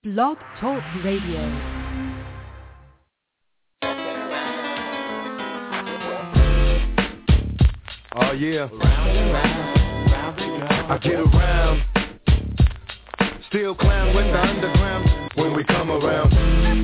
Blog Talk Radio. Oh yeah, I get around. Still clown with the underground when we come around.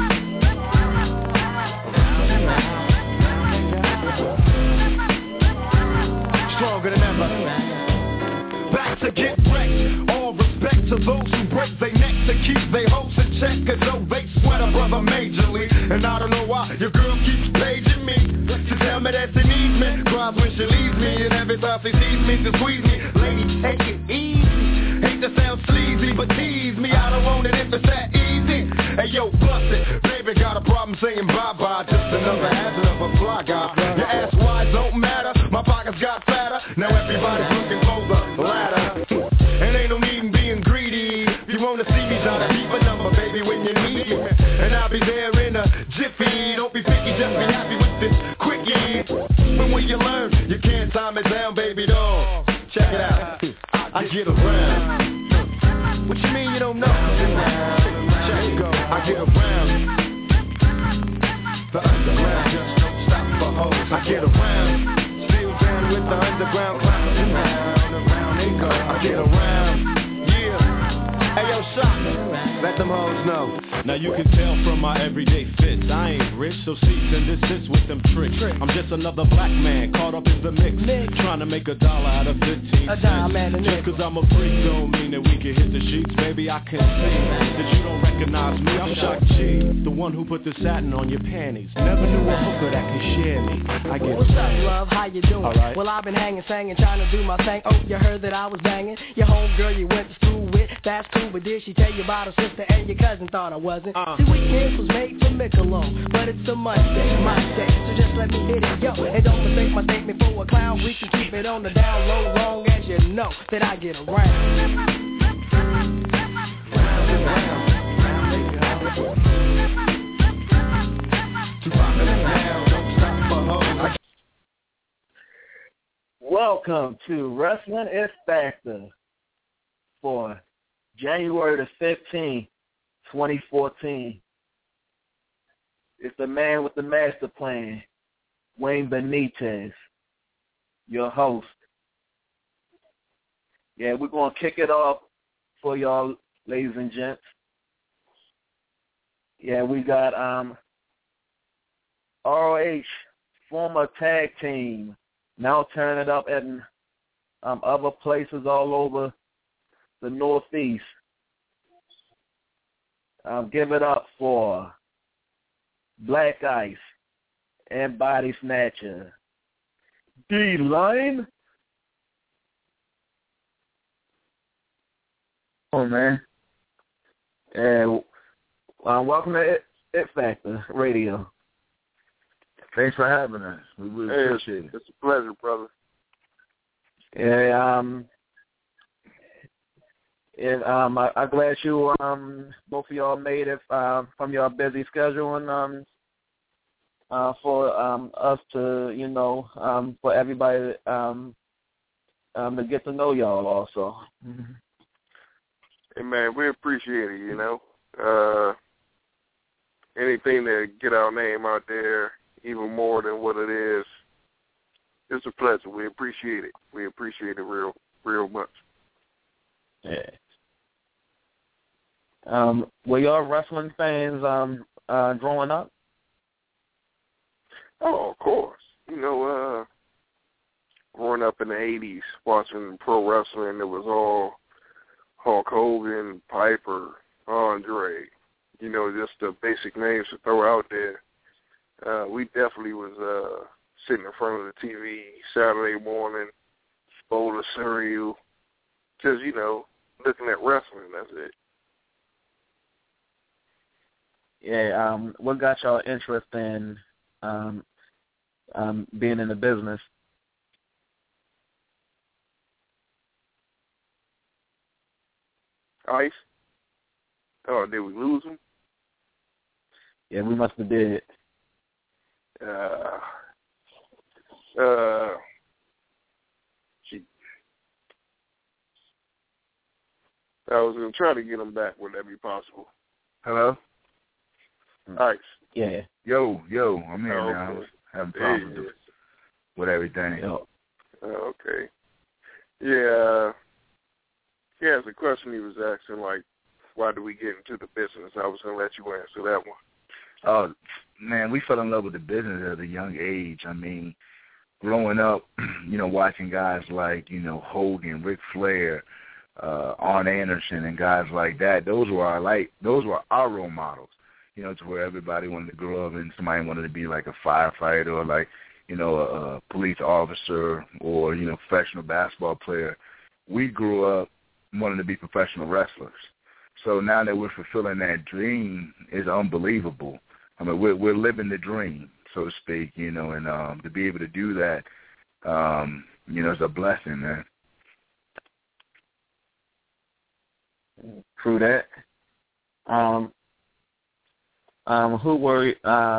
Stronger than ever. Back to get wrecked. All respect to those who break their neck to keep their hopes in check. Cause though they sweat a brother majorly. And I don't know why your girl keeps paging me to tell me that she needs me. Cries when she leaves me, and every time she sees me to squeeze me. Lady, take it easy. Hate to sound sleazy, but tease me. I don't want it if it's that easy. Hey yo, bust it. Baby got a problem saying bye-bye. Just another hazard of a fly guy. Your ass wide don't matter. My pockets got fatter. Now everybody's looking for the ladder. And ain't no need in being greedy. If you wanna see me, try to keep a number, baby, when you need me. And I'll be there in a jiffy. Don't be picky, just be happy with this quickie. But when you learn, you can't time it down, baby doll. Check it out. I get around. What you mean you don't know? Check it go. I get around. The underground just don't stop for hoes. I get around. Still down with the underground clowns. Around they go. I get around. Hey yo, Shock, let them hoes know. Now you can tell from my everyday fits, I ain't rich, so cease and desist with them tricks. I'm just another black man caught up in the mix, trying to make $1 out of 15 cents. Just cause I'm a freak don't mean that we can hit the sheets. Baby, I can see that you don't recognize me. I'm Shock G, the one who put the satin on your panties. Never knew a hooker that can share me. I get What's up, love? How you doing? Right. Well, I've been hanging, singing, trying to do my thing. Oh, you heard that I was banging your homegirl you went to school with. That's cool, but did she tell you about her sister and your cousin? Thought I wasn't. See, weekends was made for Michelob, but it's a Monday, my day, so just let me hit it, yo. And don't mistake my statement for a clown. We can keep it on the down low, long as you know that I get around. Welcome to Wrestling X Factor for January the 15th, 2014. It's the man with the master plan, Wayne Benitez, your host. Yeah, we're going to kick it off for y'all, ladies and gents. Yeah, we got ROH, former tag team, now turning it up at other places all over the Northeast. Give it up for Black Ice and Body Snatcher, D-Line. Oh, man. And welcome to It Factor Radio. Thanks for having us. We really appreciate it. It's a pleasure, brother. Yeah, I'm glad you both of y'all made it from your busy schedule and for us to for everybody to get to know y'all also. Mm-hmm. Hey man, we appreciate it. Anything to get our name out there even more than what it is. It's a pleasure. We appreciate it. We appreciate it real much. Yeah. Were y'all wrestling fans growing up? Oh, of course. Growing up in the 80s, watching pro wrestling, it was all Hulk Hogan, Piper, Andre, just the basic names to throw out there. We definitely was sitting in front of the TV Saturday morning, bowl of cereal, just, looking at wrestling, that's it. Yeah, what got y'all interest in being in the business? Ice? Oh, did we lose him? Yeah, we must have did. I was going to try to get him back. Would that be possible? Hello? Nice. Yeah. Yo, I'm here now. Okay. Having problems with everything. Okay. Yeah. He has a question he was asking, like, why do we get into the business? I was going to let you answer that one. Oh, man, we fell in love with the business at a young age. I mean, growing up, watching guys like, Hogan, Ric Flair, Arn Anderson, and guys like that, those were our role models, to where everybody wanted to grow up and somebody wanted to be like a firefighter or like, a police officer or, professional basketball player. We grew up wanting to be professional wrestlers. So now that we're fulfilling that dream is unbelievable. I mean, we're living the dream, so to speak, and to be able to do that, is a blessing, man. True that. Who were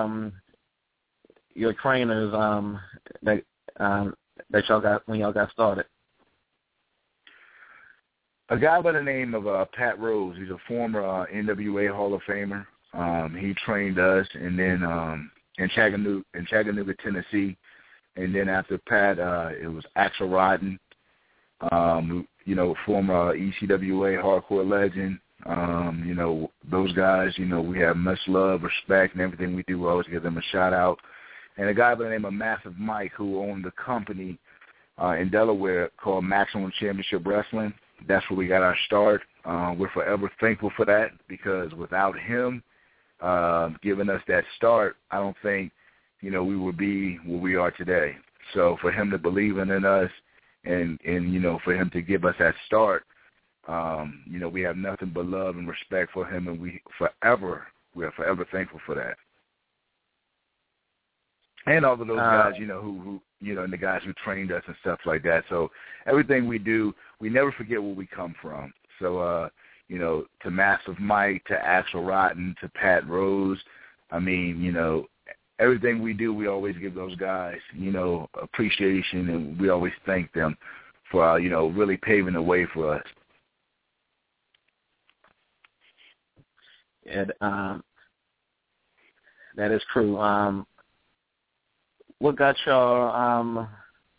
your trainers that y'all got when y'all got started? A guy by the name of Pat Rose. He's a former NWA Hall of Famer. He trained us, and then in Chattanooga, Tennessee. And then after Pat, it was Axel Rotten, former ECWA hardcore legend. Those guys, we have much love, respect, and everything we do. We always give them a shout-out. And a guy by the name of Massive Mike, who owned a company in Delaware called Maximum Championship Wrestling. That's where we got our start. We're forever thankful for that because without him giving us that start, I don't think, we would be where we are today. So for him to believe in us and for him to give us that start, we have nothing but love and respect for him, and we are forever thankful for that. And all of those guys, who and the guys who trained us and stuff like that. So everything we do, we never forget where we come from. So, to Massive Mike, to Axel Rotten, to Pat Rose, I mean, everything we do, we always give those guys, appreciation, and we always thank them for, really paving the way for us. Yeah, that is true. What got y'all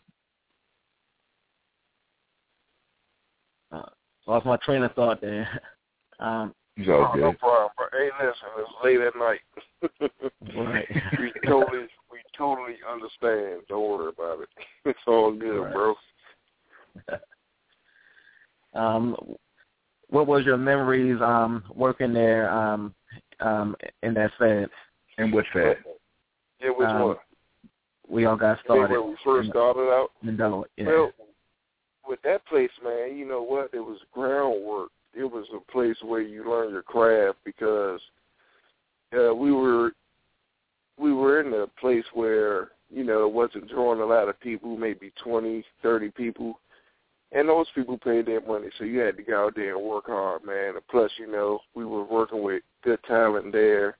lost my train of thought there. It's all good. No problem, bro. Hey, listen, it's late at night. Right. we totally understand. Don't worry about it. It's all good, right. Bro. What was your memories working there in that Fed? In which Fed? Yeah, which one? We all got started. When we first started out? In Delaware, yeah. Well, with that place, man, you know what? It was groundwork. It was a place where you learn your craft because we were in a place where, it wasn't drawing a lot of people, maybe 20, 30 people. And those people paid their money, so you had to go out there and work hard, man. And plus, we were working with good talent there.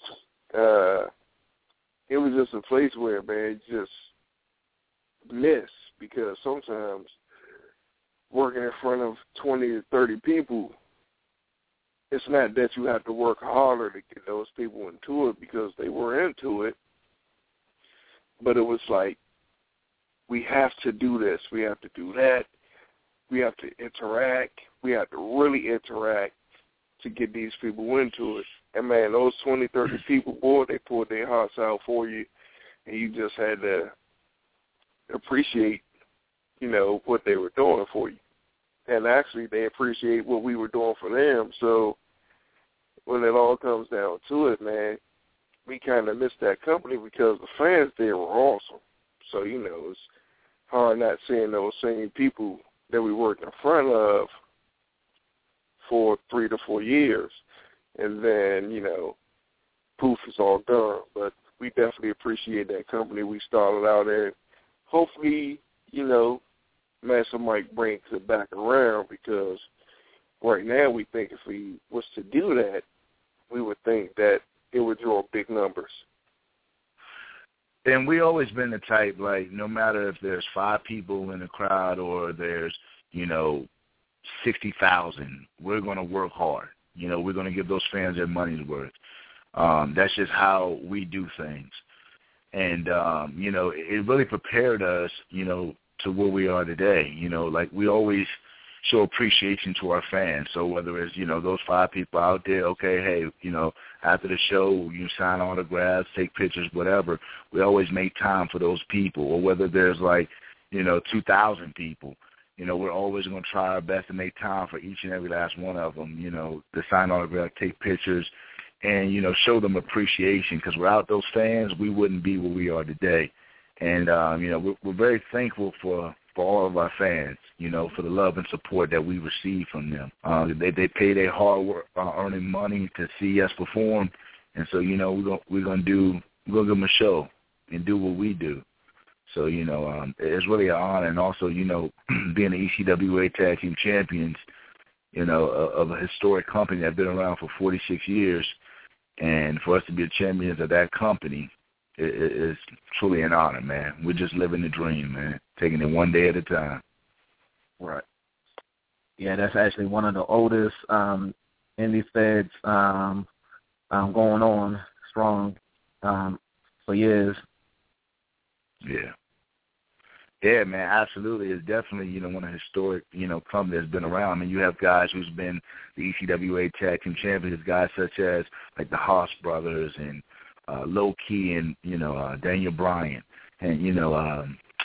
It was just a place where, man, you just miss because sometimes working in front of 20 to 30 people, it's not that you have to work harder to get those people into it because they were into it, but it was like, we have to do this, we have to do that, we have to interact, we have to really interact to get these people into it. And, man, those 20, 30 people, boy, they poured their hearts out for you, and you just had to appreciate, what they were doing for you. And actually, they appreciate what we were doing for them. So when it all comes down to it, man, we kind of missed that company because the fans there were awesome. So, it's hard not seeing those same people that we worked in front of for 3 to 4 years. And then, poof, it's all gone. But we definitely appreciate that company we started out in. Hopefully, Massive Mike brings it back around because right now we think if we was to do that, we would think that it would draw big numbers. And we always been the type, like, no matter if there's 5 people in the crowd or there's, 60,000, we're going to work hard. You know, we're going to give those fans their money's worth. That's just how we do things. And, you know, it really prepared us, you know, to where we are today. You know, like we always show appreciation to our fans. So whether it's, you know, those 5 people out there, okay, hey, you know, after the show, you sign autographs, take pictures, whatever, we always make time for those people. Or whether there's like, you know, 2,000 people, you know, we're always going to try our best to make time for each and every last one of them, you know, to sign autographs, take pictures, and, you know, show them appreciation. Because without those fans, we wouldn't be where we are today. And, you know, we're very thankful for all of our fans, you know, for the love and support that we receive from them. They pay their hard work, earning money to see us perform. And so, you know, we're gonna give them a show and do what we do. So, you know, it's really an honor. And also, you know, being the ECWA Tag Team Champions, you know, of a historic company that's been around for 46 years, and for us to be the champions of that company, it's truly an honor, man. We're just living the dream, man, taking it one day at a time. Right. Yeah, that's actually one of the oldest indie feds going on strong for years. Yeah. Yeah, man, absolutely. It's definitely, you know, one of the historic, you know, company that's been around. I mean, you have guys who's been the ECWA Tag Team Champions, guys such as like the Haas brothers and Low Key and, you know, Daniel Bryan and, you know,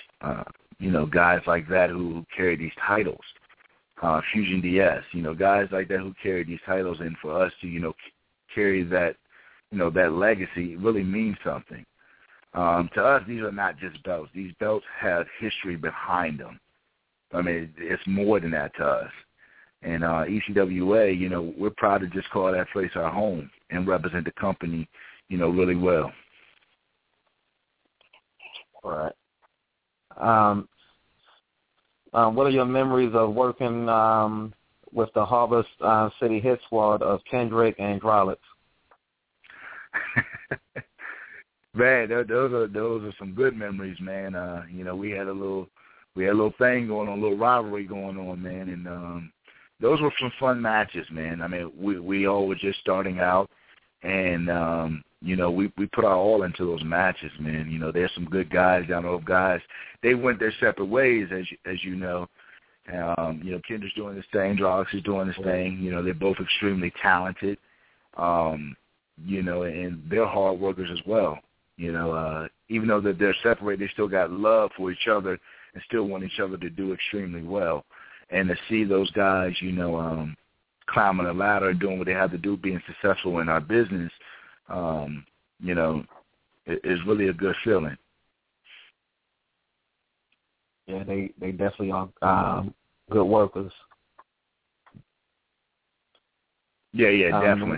guys like that who carry these titles. Fusion DS, you know, guys like that who carry these titles, and for us to, you know, carry that, you know, that legacy really means something. To us, these are not just belts. These belts have history behind them. I mean, it's more than that to us. And ECWA, you know, we're proud to just call that place our home and represent the company, you know, really well. All right. What are your memories of working with the Harvest City Hit Squad of Kendrick and Grolix? Man, those are some good memories, man. You know, we had a little thing going on, a little rivalry going on, man, and those were some fun matches, man. I mean, we all were just starting out, and you know, we put our all into those matches, man. You know, there's some good guys down there, guys. They went their separate ways, as you know. You know, Kendrick's doing his thing, Grolix is doing his thing. You know, they're both extremely talented. You know, and they're hard workers as well. You know, even though that they're separated, they still got love for each other and still want each other to do extremely well. And to see those guys, you know, climbing the ladder, doing what they have to do, being successful in our business, you know, is really a good feeling. Yeah, they definitely are good workers. Yeah, definitely.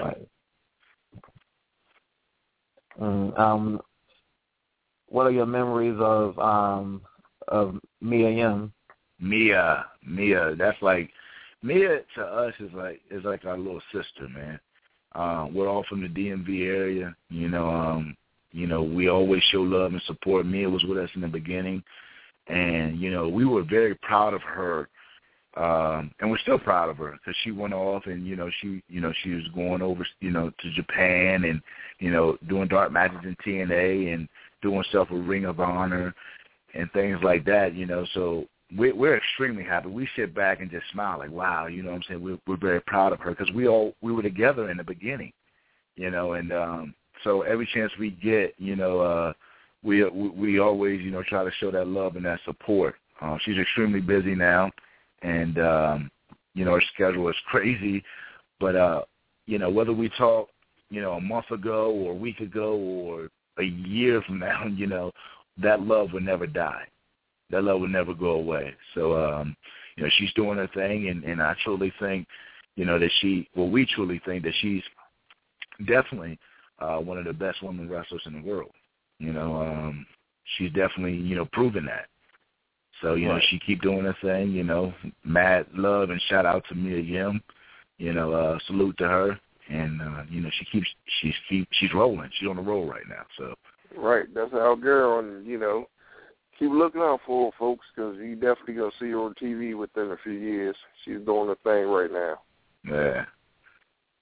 What are your memories of Mia Yim? Mia, that's like Mia to us is like our little sister, man. We're all from the DMV area, you know, we always show love and support. Mia was with us in the beginning, and you know, we were very proud of her. And we're still proud of her because she went off and, you know, she was going over, you know, to Japan and, you know, doing dark matches in TNA and doing stuff with Ring of Honor and things like that, you know. So we're extremely happy. We sit back and just smile like, wow, you know what I'm saying? We're very proud of her because we were together in the beginning, you know, and so every chance we get, you know, we always, you know, try to show that love and that support. She's extremely busy now. And, you know, her schedule is crazy. But, you know, whether we talk, you know, a month ago or a week ago or a year from now, you know, that love will never die. That love will never go away. So, you know, she's doing her thing. And I truly think, you know, that we truly think that she's definitely one of the best women wrestlers in the world. You know, she's definitely, you know, proven that. So, you know, she keep doing her thing, you know, mad love and shout out to Mia Yim, you know, salute to her. And, you know, she's rolling. She's on the roll right now. So. Right. That's our girl. And, you know, keep looking out for her, folks, because you definitely going to see her on TV within a few years. She's doing her thing right now. Yeah.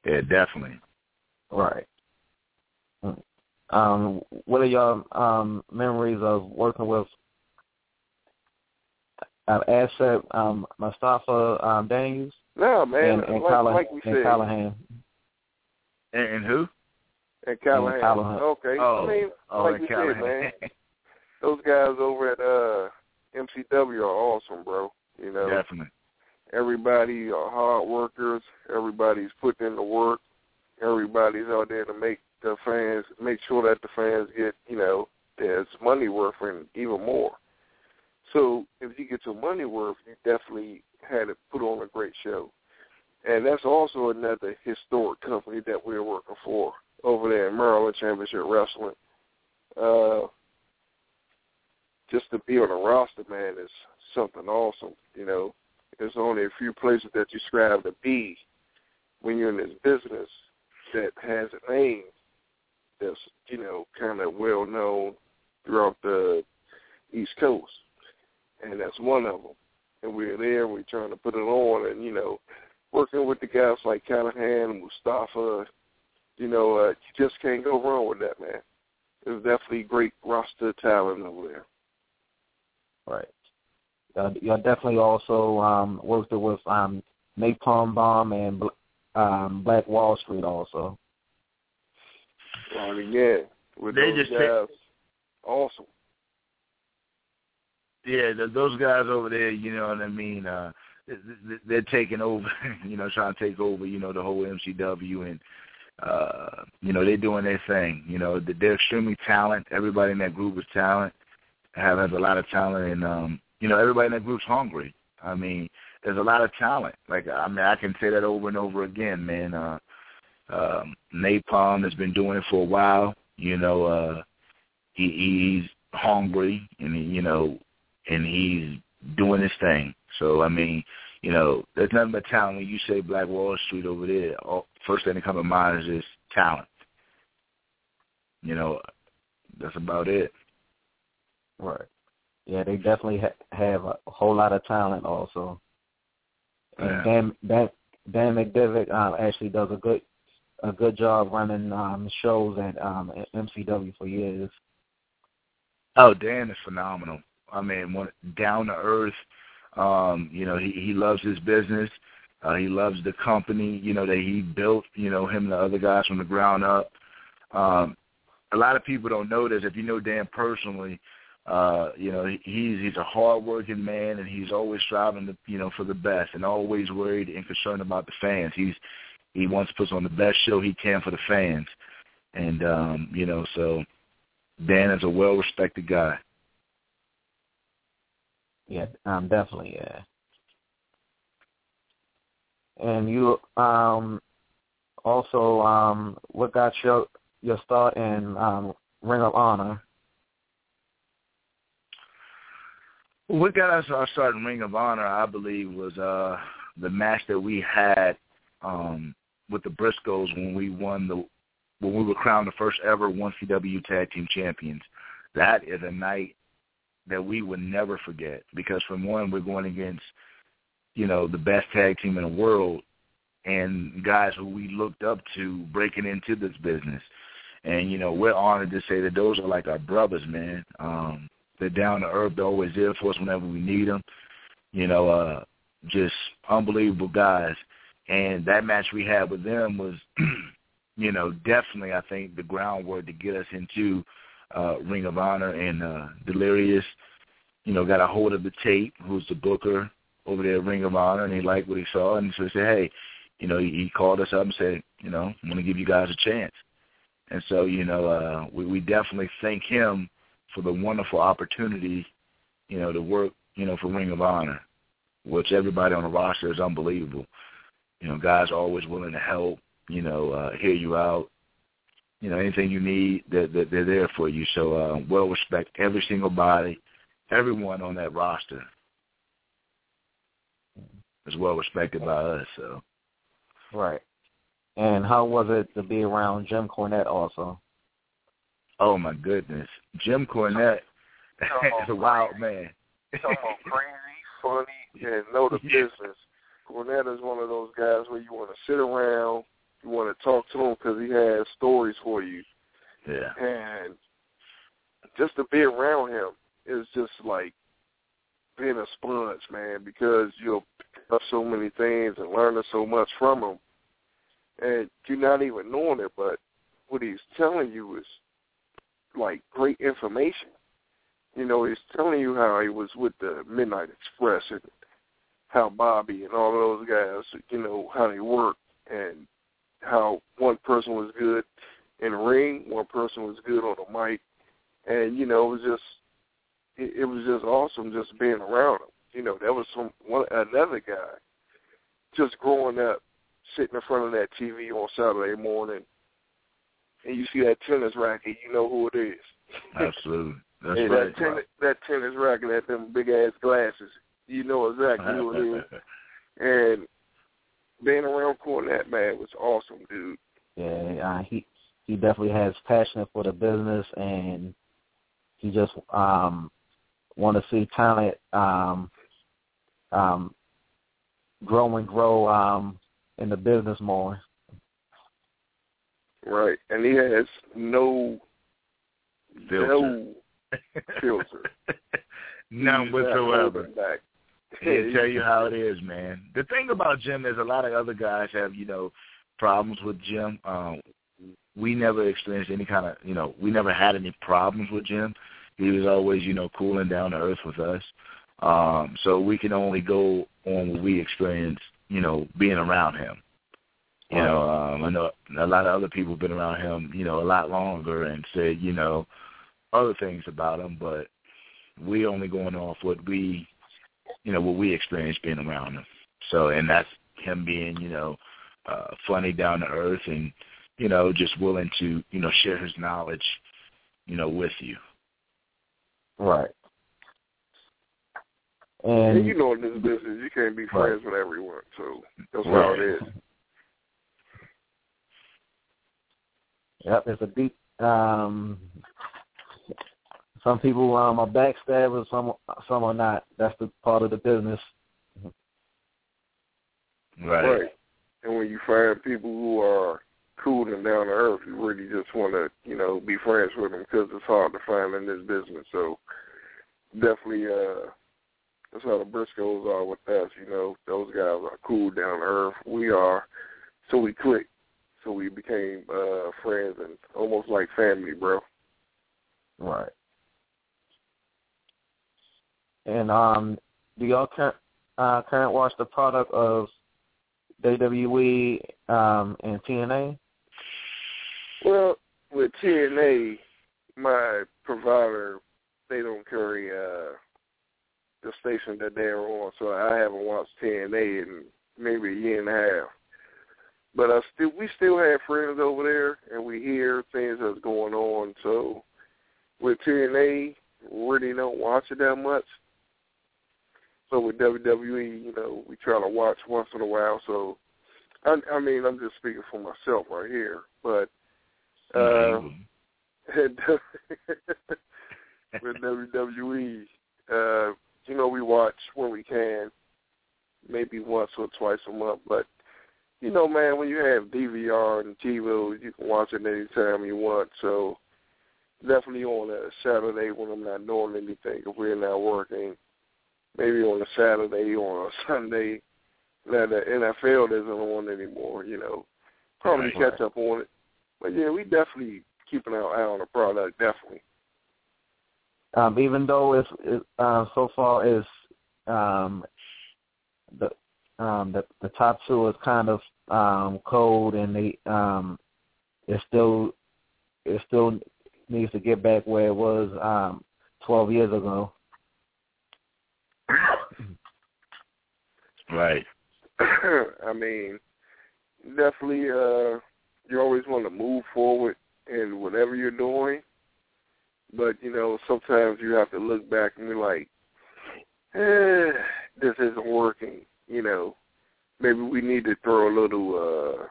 Yeah, definitely. Right. What are your memories of working with Asset Mustafa Daniels? No, man. And like we said. Callahan. And who? And Callahan. And Callahan. Okay. Like we said, man. Those guys over at MCW are awesome, bro. You know. Definitely. Everybody are hard workers. Everybody's putting in the work. Everybody's out there to make sure that the fans get, there's money worth and even more. So if you get your money worth, you definitely had to put on a great show. And that's also another historic company that we're working for over there in Maryland Championship Wrestling. Just to be on the roster, man, is something awesome, There's only a few places that you strive to be when you're in this business that has a name that's, kind of well-known throughout the East Coast. And that's one of them. And we're there and we're trying to put it on and, working with the guys like Callahan, Mustafa, you just can't go wrong with that, man. There's definitely great roster talent over there. Right. Y'all definitely also worked with Napalm Bomb and Black Wall Street also. Well, I mean, yeah. With they those just guys, awesome. Yeah, those guys over there, you know what I mean, they're taking over, trying to take over, the whole MCW and, they're doing their thing. They're extremely talented. Everybody in that group is talented, has a lot of talent, and, everybody in that group's hungry. I mean, there's a lot of talent. I can say that over and over again, man. Napalm has been doing it for a while. He's hungry, and and he's doing his thing. So, I mean, there's nothing but talent. When you say Black Wall Street over there, first thing that comes to mind is just talent. That's about it. Right. Yeah, they definitely have a whole lot of talent also. And Dan McDevitt actually does a good job running shows at MCW for years. Oh, Dan is phenomenal. I mean, down to earth. He loves his business. He loves the company, that he built, him and the other guys from the ground up. A lot of people don't know this. If you know Dan personally, he's a hard-working man, and he's always striving to, for the best, and always worried and concerned about the fans. He wants to put on the best show he can for the fans, and so Dan is a well-respected guy. Yeah, definitely, yeah. And you also what got your start in Ring of Honor? What got us our start in Ring of Honor, I believe, was the match that we had with the Briscoes when we were crowned the first ever 1CW Tag Team Champions. That is a night that we would never forget because, from one, we're going against, the best tag team in the world and guys who we looked up to breaking into this business. And, we're honored to say that those are like our brothers, man. They're down to earth. They're always there for us whenever we need them. Just unbelievable guys. And that match we had with them was, definitely, I think, the groundwork to get us into Ring of Honor. And Delirious, got a hold of the tape, who's the booker over there at Ring of Honor, and he liked what he saw. And so he said, hey, he called us up and said, I'm going to give you guys a chance. And so, we definitely thank him for the wonderful opportunity, to work, for Ring of Honor, which everybody on the roster is unbelievable. Guys are always willing to help, hear you out. Anything you need, they're there for you. So, well respect every single body, everyone on that roster is well respected by us. So, right. And how was it to be around Jim Cornette also? Oh, my goodness. Jim Cornette is a wild man. Talking about crazy, funny, and know the business. Cornette is one of those guys where you want to sit around, You want to talk to him because he has stories for you. Yeah. And just to be around him is just like being a sponge, man, because you'll pick up so many things and learning so much from him. And you're not even knowing it, but what he's telling you is like great information. You know, he's telling you how he was with the Midnight Express and how Bobby and all those guys, you know, how they worked and how one person was good in the ring, one person was good on the mic. And, you know, it was just awesome just being around him. You know, there was another guy just growing up, sitting in front of that TV on Saturday morning, and you see that tennis racket, you know who it is. Absolutely. That's hey, right. That tennis racket had them big-ass glasses. You know exactly who it is. And being around Cornette, man, was awesome, dude. Yeah, he definitely has passion for the business, and he just want to see talent grow in the business more. Right, and he has no filter. None whatsoever. He'll tell you how it is, man. The thing about Jim is a lot of other guys have, you know, problems with Jim. We never experienced any kind of, you know, we never had any problems with Jim. He was always, you know, cool and down to earth with us. So we can only go on what we experienced, you know, being around him. You know, I know a lot of other people have been around him, you know, a lot longer and said, you know, other things about him, but we only going off what we experienced being around him. So, and that's him being, you know, funny, down to earth, and, you know, just willing to, you know, share his knowledge, you know, with you. Right. And you know, in this business, you can't be friends with everyone, so that's how it is. Yep, it's a deep. Some people are backstabbers, some are not. That's the part of the business. Right. And when you find people who are cool and down to earth, you really just want to, you know, be friends with them because it's hard to find in this business. So definitely, that's how the Briscoes are with us. You know, those guys are cool, down to earth. We are, so we clicked. So we became friends and almost like family, bro. Right. And do y'all current watch the product of WWE and TNA? Well, with TNA, my provider, they don't carry the station that they're on, so I haven't watched TNA in maybe a year and a half. But we still have friends over there, and we hear things that's going on. So with TNA, really don't watch it that much. So with WWE, you know, we try to watch once in a while. So, I mean, I'm just speaking for myself right here. But with WWE, you know, we watch when we can, maybe once or twice a month. But you know, man, when you have DVR and TiVo, you can watch it anytime you want. So definitely on a Saturday when I'm not doing anything, if we're not working, maybe on a Saturday or a Sunday that the NFL isn't on anymore, you know, probably catch up on it. But, yeah, we definitely keeping our eye on the product, definitely. Even though it's so far as the top two is kind of cold, and they it still needs to get back where it was 12 years ago. Right. I mean, definitely you always want to move forward in whatever you're doing, but, you know, sometimes you have to look back and be like, this isn't working, you know. Maybe we need to throw a little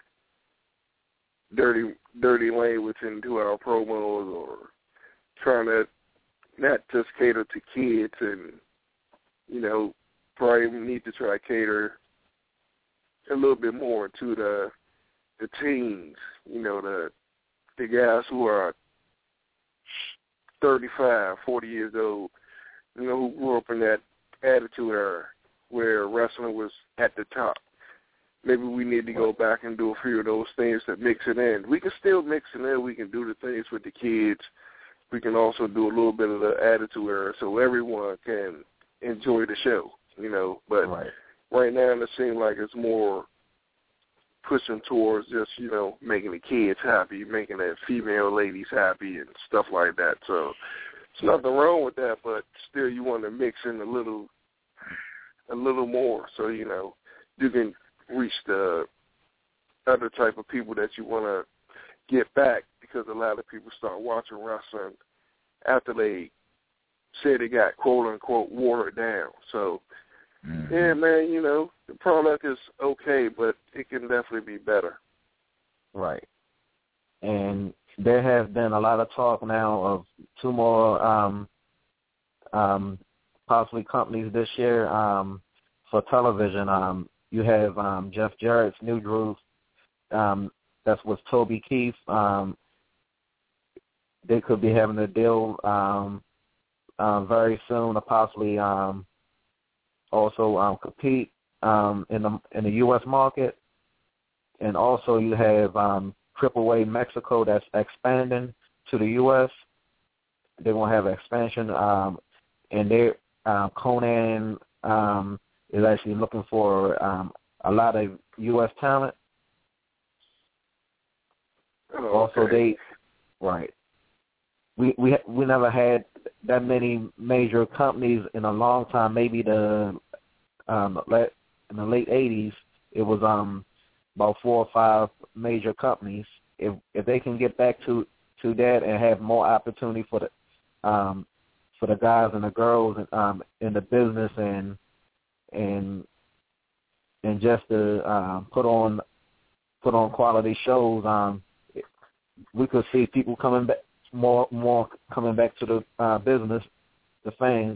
dirty language into our promos, or trying to not just cater to kids, and, you know, probably need to try to cater a little bit more to the the teens, the guys who are 35, 40 years old, who grew up in that attitude era where wrestling was at the top. Maybe we need to go back and do a few of those things to mix it in. We can still mix it in. We can do the things with the kids. We can also do a little bit of the attitude era so everyone can enjoy the show, But right now it seems like it's more pushing towards just, making the kids happy, making the female ladies happy and stuff like that. So there's nothing wrong with that, but still you want to mix in a little more so, you can reach the other type of people that you want to get back, because a lot of people start watching wrestling after they say they got quote-unquote watered down. So, yeah, man, the product is okay, but it can definitely be better. Right. And there has been a lot of talk now of two more possibly companies this year for television. You have Jeff Jarrett's New Groove. That's with Toby Keith. They could be having a deal very soon to possibly also compete in the U.S. market. And also you have AAA Mexico that's expanding to the U.S. They're going to have expansion. And they're Conan is actually looking for a lot of U.S. talent. Also, we never had that many major companies in a long time. Maybe in the late 80s, it was about 4 or 5 major companies. If they can get back to that and have more opportunity for the guys and the girls in the business and just to put on quality shows, we could see people coming back, more coming back to the business, the fans.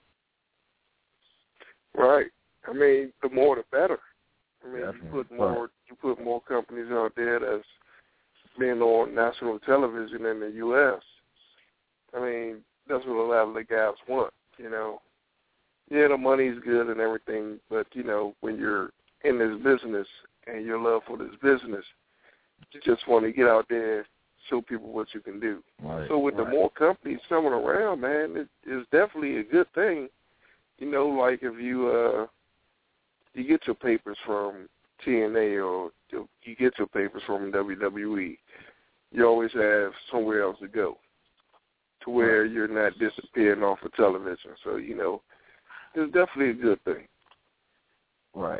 Right. I mean, the more the better. I mean, you put more companies out there that's being on national television in the U.S. I mean, that's what a lot of the guys want. Yeah, the money's good and everything, but when you're in this business and your love for this business, you just want to get out there, show people what you can do. Right, so with the more companies coming around, man, it is definitely a good thing. Like if you get your papers from TNA or you get your papers from WWE, you always have somewhere else to go to where you're not disappearing off of television. So, it's definitely a good thing. Right.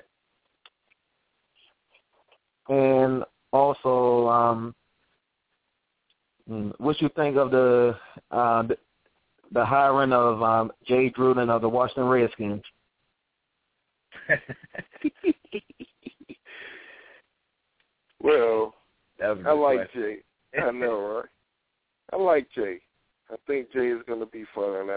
And also, what you think of the hiring of Jay Gruden of the Washington Redskins? Well, I like Jay. I know, right? I like Jay. I think Jay is going to be fun.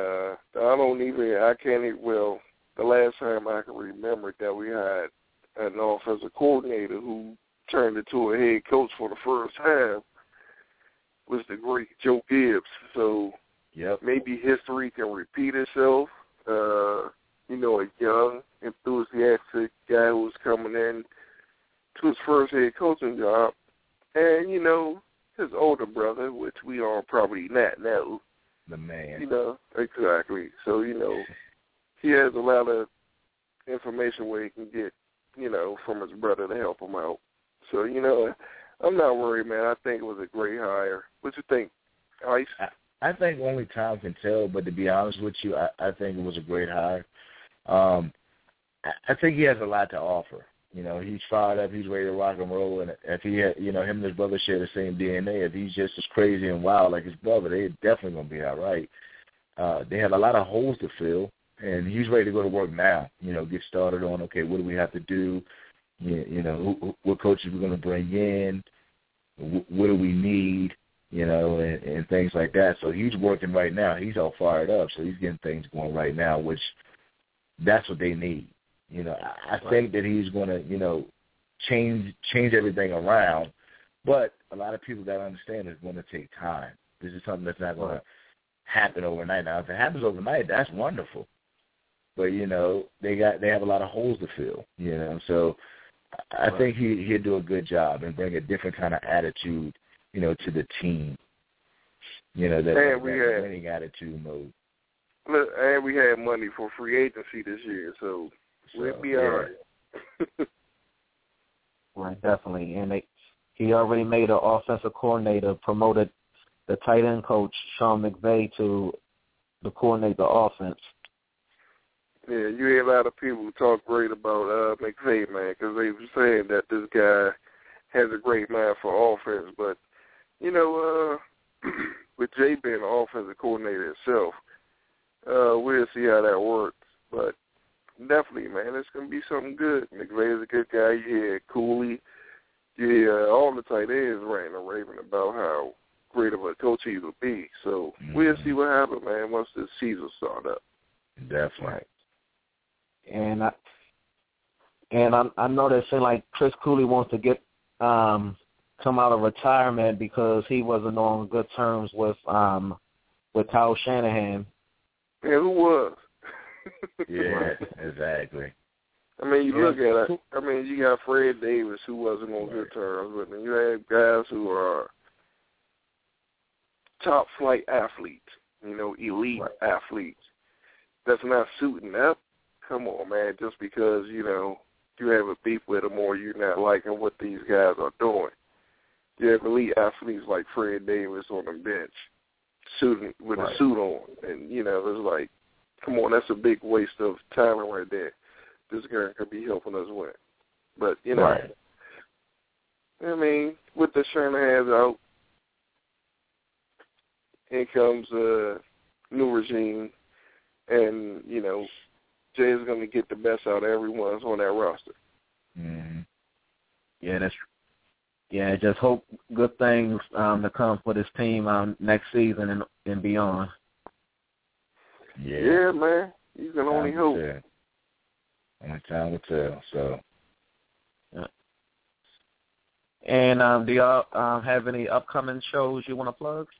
The last time I can remember that we had an offensive coordinator who turned into a head coach for the first time was the great Joe Gibbs. So maybe history can repeat itself. A young, enthusiastic guy who's coming in to his first head coaching job. And, his older brother, which we all probably not know. The man. Exactly. So, he has a lot of information where he can get, from his brother to help him out. So, I'm not worried, man. I think it was a great hire. What you think, Ice? I think only time can tell, but to be honest with you, I think it was a great hire. I think he has a lot to offer. He's fired up. He's ready to rock and roll. And if he had, him and his brother share the same DNA, if he's just as crazy and wild like his brother, they're definitely going to be all right. They have a lot of holes to fill, and he's ready to go to work now, get started on, okay, what do we have to do? What coaches we're going to bring in? What do we need? And things like that. So he's working right now. He's all fired up, so he's getting things going right now, which that's what they need. I think that he's going to, change everything around But a lot of people got to understand it's going to take time. This is something that's not going to happen overnight. Now, if it happens overnight, that's wonderful. But, you know, they have a lot of holes to fill, you know. So I think he'll do a good job and bring a different kind of attitude, you know, to the team. You know, that winning attitude mode. And we had money for free agency this year, so we'll be all right. Right, definitely. And he already made an offensive coordinator, promoted the tight end coach, Sean McVay, to coordinate the offense. Yeah, you hear a lot of people talk great about McVay, man, because they were saying that this guy has a great mind for offense. But, you know, with Jay being the offensive coordinator itself, we'll see how that works. But definitely, man, it's going to be something good. McVay is a good guy. You hear Cooley. You hear all the tight ends ranting and raving about how great of a coach he will be. So we'll see what happens, man, once this season starts up. Definitely. And I know they say like Chris Cooley wants to get come out of retirement because he wasn't on good terms with Kyle Shanahan. Yeah, who was? Yeah, exactly. I mean, you look at it. I mean, you got Fred Davis, who wasn't on good terms with him. You have guys who are top flight athletes, you know, elite athletes. That's not suiting up. Come on, man. Just because, you know, you have a beef with them or you're not liking what these guys are doing. You have elite athletes like Fred Davis on the bench, suiting with a suit on, and you know, it's like, come on, that's a big waste of talent right there. This guy could be helping us win. But, you know, I mean, with the Shanahans out, in comes a new regime, and, you know, Jay is going to get the best out of everyone that's on that roster. Mm-hmm. Yeah, that's true. Yeah, just hope good things to come for this team next season and beyond. Yeah, man. You can only hope. Only time will tell. So. Yeah. And do y'all have any upcoming shows you want to plug?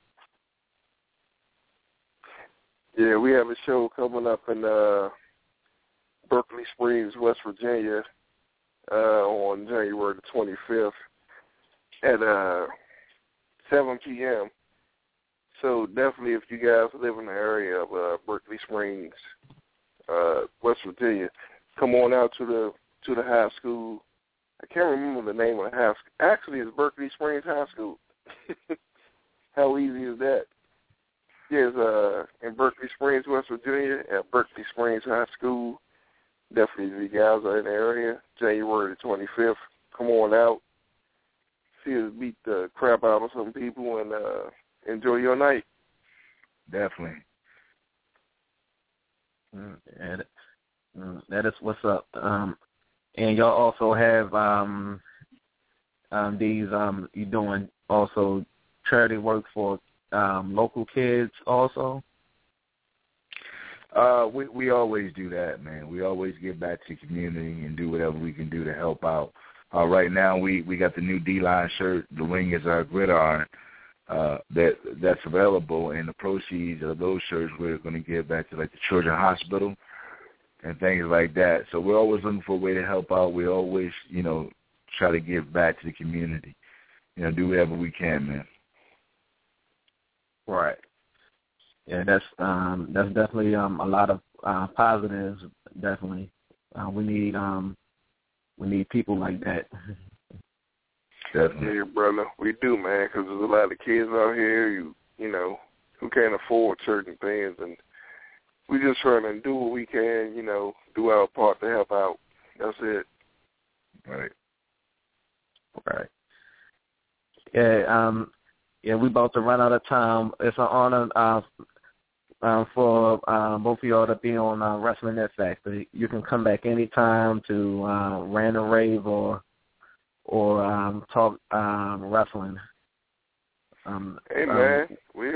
Yeah, we have a show coming up in Berkeley Springs, West Virginia, on January the 25th at 7 p.m. So definitely, if you guys live in the area of Berkeley Springs, West Virginia, come on out to the high school. I can't remember the name of the high school. Actually, it's Berkeley Springs High School. How easy is that? Yes, in Berkeley Springs, West Virginia, at Berkeley Springs High School. Definitely, if you guys are in the area, January the 25th, come on out. See us beat the crap out of some people and enjoy your night. Definitely. That is what's up. And y'all also have you're doing also charity work for local kids also? We always do that, man. We always give back to the community and do whatever we can do to help out. Right now we got the new D-Line shirt, The Wing is Our Gridiron, that's available, and the proceeds of those shirts we're going to give back to like the Children's Hospital and things like that. So we're always looking for a way to help out. We always, you know, try to give back to the community. You know, do whatever we can, man. Right. Yeah, that's definitely a lot of positives. Definitely, we need people like that. Definitely. Yeah, brother, we do, man, because there's a lot of kids out here, you know, who can't afford certain things, and we just trying to do what we can, you know, do our part to help out. That's it. Right. Right. Yeah. Yeah, we about to run out of time. It's an honor for both of y'all to be on Wrestling Net Factor. You can come back anytime to rant and rave or talk wrestling. Hey, man, we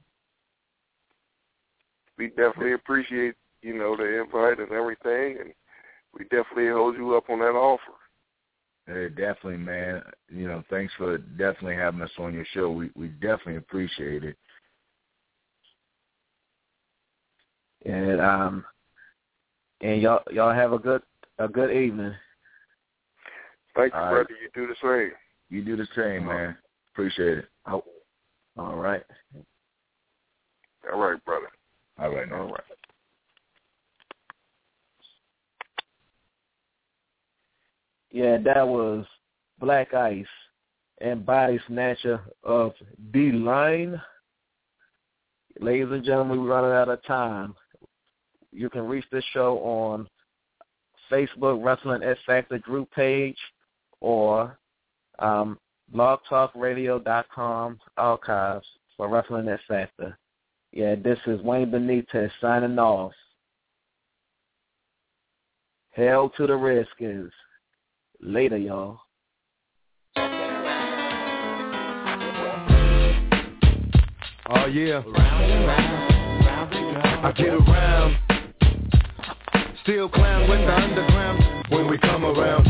definitely appreciate, you know, the invite and everything, and we definitely hold you up on that offer. Hey, definitely, man. You know, thanks for definitely having us on your show. We definitely appreciate it. And y'all have a good evening. Thank you, brother. You do the same. You do the same, man. Appreciate it. Oh, all right. All right, brother. All right, man. All right. Yeah, that was Black Ice and Body Snatcher of D-Line. Ladies and gentlemen, we're running out of time. You can reach this show on Facebook, Wrestling X Factor group page, or blogtalkradio.com archives for Wrestling X Factor. Yeah, this is Wayne Benitez signing off. Hail to the Redskins. Later, y'all. Oh, yeah. I get around. Still clown with the underground when we come around.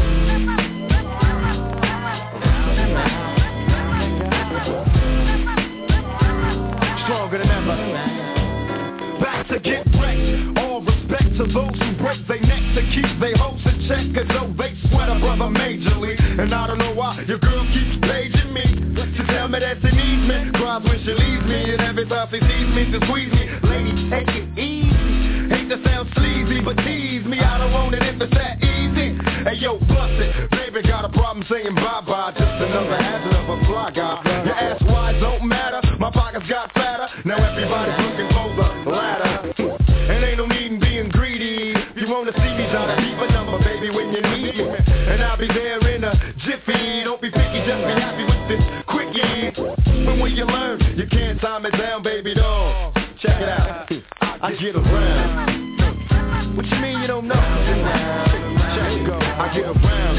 Stronger than ever. Back to get wrecked. All respect to those who break their neck to keep their hopes in check, cause though they sweat a brother majorly. And I don't know why your girl keeps paging me to tell me that she needs me. Cries when she leaves me, and every time she sees me to squeeze me. Lady, take it easy. Hate to sound sleazy, but tease me. I don't want it if it's that easy. Hey yo, bust it. Baby got a problem saying bye-bye. Just another hazard of a fly guy. Your ass wide don't matter. My pockets got fatter. Now everybody's looking for the ladder. And ain't no need in being greedy. If you wanna see me, try to keep a number, baby, when you need me. And I'll be there in a jiffy. Don't be picky, just be happy with this quickie. But when you learn, you can't time it down, baby doll. Check it out. I get around. What you mean you don't know? Check it go. I get around.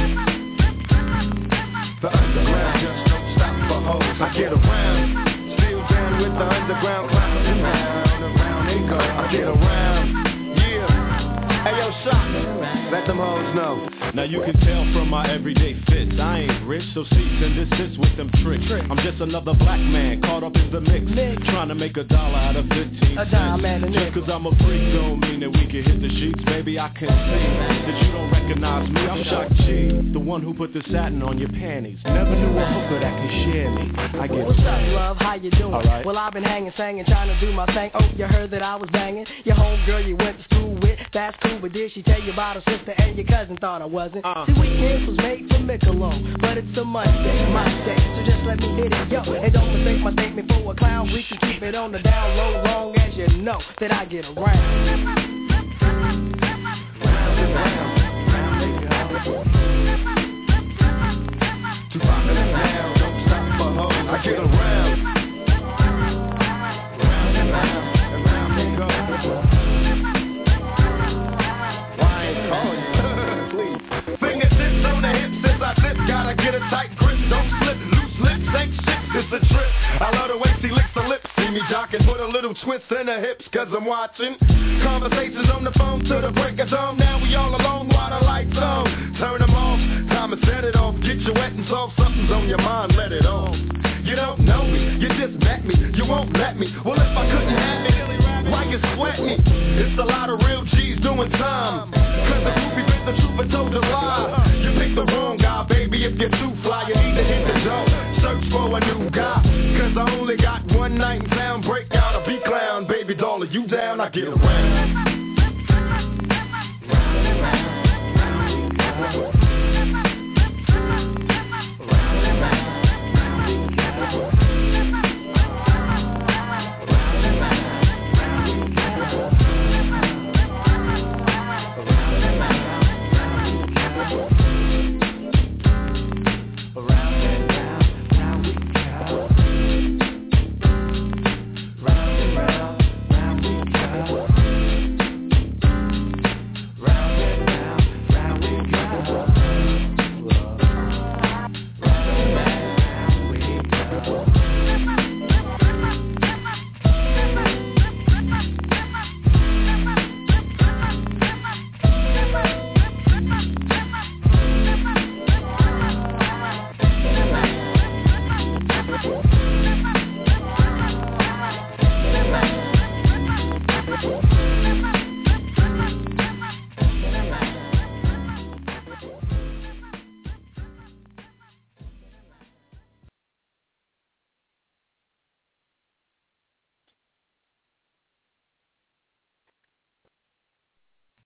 The underground just don't stop for hoes. I get around. Still down with the underground clowns. Around they go. I get around. Yeah. Hey yo, Shock. Let them hoes know. Now you can tell from my everyday fits, I ain't rich, so cease and desist with them tricks. I'm just another black man caught up in the mix, trying to make $1 out of 15 cents. Just cause I'm a freak don't mean that we can hit the sheets. Baby, I can see that you don't recognize me. I'm Shock G, the one who put the satin on your panties. Never knew a hooker that can share me. I get What's up, love? How you doing? Right. Well, I've been hanging, singing, trying to do my thing. Oh, you heard that I was banging your homegirl you went to school with. That's cool, but did she tell you about her sister and your cousin? Thought I wasn't. See, weekends was made for Michelob, but it's a Monday, my day, so just let me hit it, yo. And don't mistake my statement for a clown. We can keep it on the down low, long as you know that I get around. Round and round, round they go. Too popular now, don't stop for hoes. I get around. Round and round they go. Why ain't calling you? Please. Fingertips on the hips as I zip. Gotta get a tight grip, don't slip. Loose lips ain't shit, it's a trip. I love the way she licks her lips. See me jocking, put a little twist in her hips, cause I'm watching. Conversations on the phone to the break of dawn. Now we all alone while the lights on. Turn them off, time to set it off. Get you wet and soft, something's on your mind, let it off. You don't know me, you just met me, you won't let me. Well, if I couldn't have me, why you sweat me? It's a lot of real G's doing time. Cause the groupie bit the truth and told a lie. You picked the wrong guy, baby, if you're too fly, you need to hit the door. Search for a new guy, cause I only got one night in town. Break out a B-clown, baby doll, are you down? I get around.